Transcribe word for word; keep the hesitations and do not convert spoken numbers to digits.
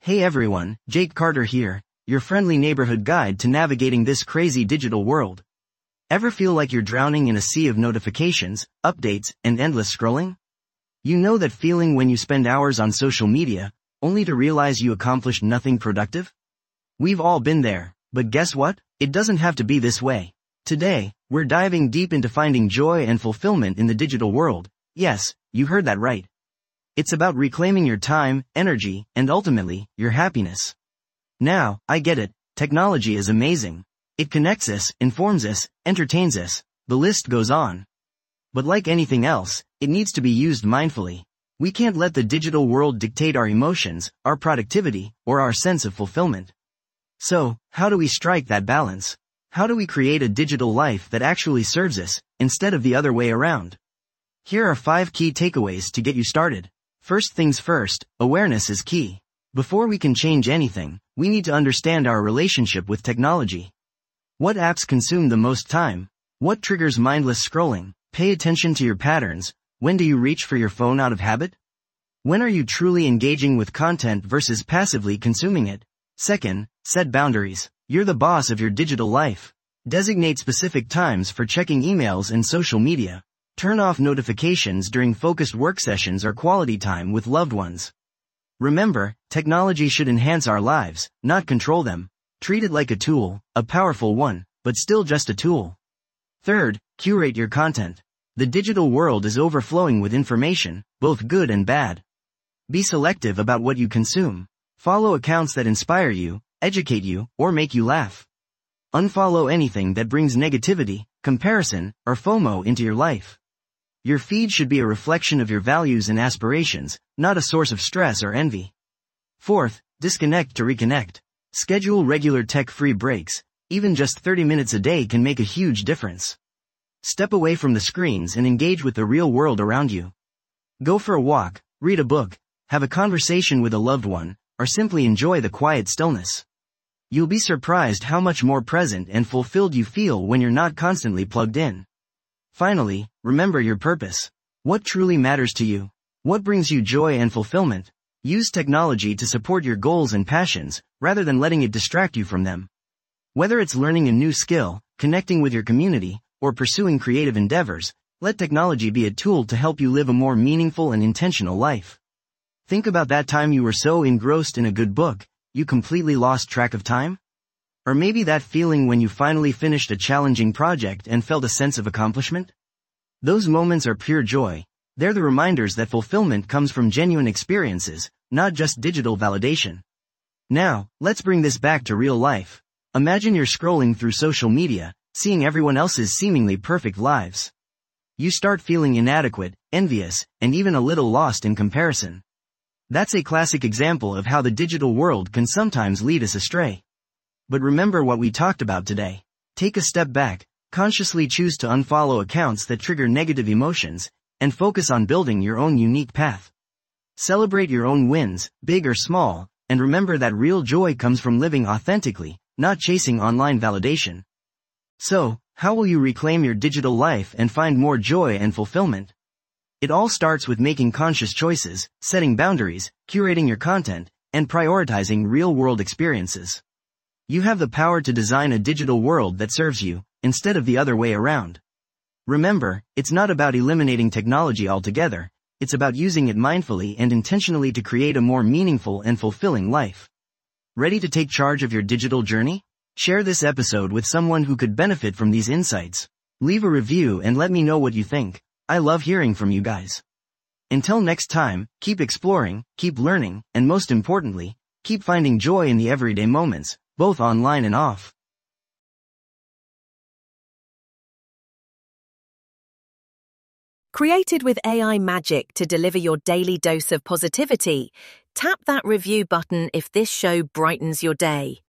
Hey everyone, Jake Carter here, your friendly neighborhood guide to navigating this crazy digital world. Ever feel like you're drowning in a sea of notifications, updates, and endless scrolling? You know that feeling when you spend hours on social media, only to realize you accomplished nothing productive? We've all been there, but guess what? It doesn't have to be this way. Today, we're diving deep into finding joy and fulfillment in the digital world. Yes, you heard that right. It's about reclaiming your time, energy, and ultimately, your happiness. Now, I get it, technology is amazing. It connects us, informs us, entertains us, the list goes on. But like anything else, it needs to be used mindfully. We can't let the digital world dictate our emotions, our productivity, or our sense of fulfillment. So, how do we strike that balance? How do we create a digital life that actually serves us, instead of the other way around? Here are five key takeaways to get you started. First things first, awareness is key. Before we can change anything, we need to understand our relationship with technology. What apps consume the most time? What triggers mindless scrolling? Pay attention to your patterns. When do you reach for your phone out of habit? When are you truly engaging with content versus passively consuming it? Second, set boundaries. You're the boss of your digital life. Designate specific times for checking emails and social media. Turn off notifications during focused work sessions or quality time with loved ones. Remember, technology should enhance our lives, not control them. Treat it like a tool, a powerful one, but still just a tool. Third, curate your content. The digital world is overflowing with information, both good and bad. Be selective about what you consume. Follow accounts that inspire you, educate you, or make you laugh. Unfollow anything that brings negativity, comparison, or FOMO into your life. Your feed should be a reflection of your values and aspirations, not a source of stress or envy. Fourth, disconnect to reconnect. Schedule regular tech-free breaks. Even just thirty minutes a day can make a huge difference. Step away from the screens and engage with the real world around you. Go for a walk, read a book, have a conversation with a loved one, or simply enjoy the quiet stillness. You'll be surprised how much more present and fulfilled you feel when you're not constantly plugged in. Finally, remember your purpose. What truly matters to you? What brings you joy and fulfillment? Use technology to support your goals and passions, rather than letting it distract you from them. Whether it's learning a new skill, connecting with your community, or pursuing creative endeavors, let technology be a tool to help you live a more meaningful and intentional life. Think about that time you were so engrossed in a good book, you completely lost track of time? Or maybe that feeling when you finally finished a challenging project and felt a sense of accomplishment? Those moments are pure joy. They're the reminders that fulfillment comes from genuine experiences, not just digital validation. Now, let's bring this back to real life. Imagine you're scrolling through social media, seeing everyone else's seemingly perfect lives. You start feeling inadequate, envious, and even a little lost in comparison. That's a classic example of how the digital world can sometimes lead us astray. But remember what we talked about today. Take a step back, consciously choose to unfollow accounts that trigger negative emotions, and focus on building your own unique path. Celebrate your own wins, big or small, and remember that real joy comes from living authentically, not chasing online validation. So, how will you reclaim your digital life and find more joy and fulfillment? It all starts with making conscious choices, setting boundaries, curating your content, and prioritizing real-world experiences. You have the power to design a digital world that serves you, instead of the other way around. Remember, it's not about eliminating technology altogether, it's about using it mindfully and intentionally to create a more meaningful and fulfilling life. Ready to take charge of your digital journey? Share this episode with someone who could benefit from these insights. Leave a review and let me know what you think. I love hearing from you guys. Until next time, keep exploring, keep learning, and most importantly, keep finding joy in the everyday moments, both online and off. Created with A I magic to deliver your daily dose of positivity, tap that review button if this show brightens your day.